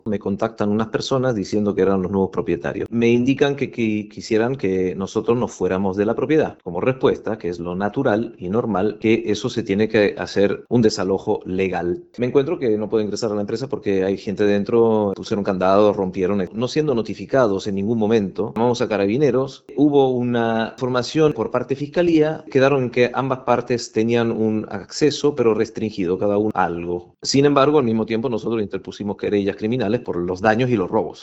Me contactan unas personas diciendo que eran los nuevos propietarios. Me indican que quisieran que nosotros nos fuéramos de la propiedad. Como respuesta, que es lo natural y normal, que eso se tiene que hacer un desalojo legal. Me encuentro que no puedo ingresar a la empresa porque hay gente dentro, pusieron candados, rompieron, no siendo notificados en ningún momento. Vamos a Carabineros. Hubo una información por parte de Fiscalía. Quedaron en que ambas partes tenían un acceso, pero restringido, cada uno algo. Sin embargo, al mismo tiempo nosotros interpusimos querellas criminales por los daños y los robos.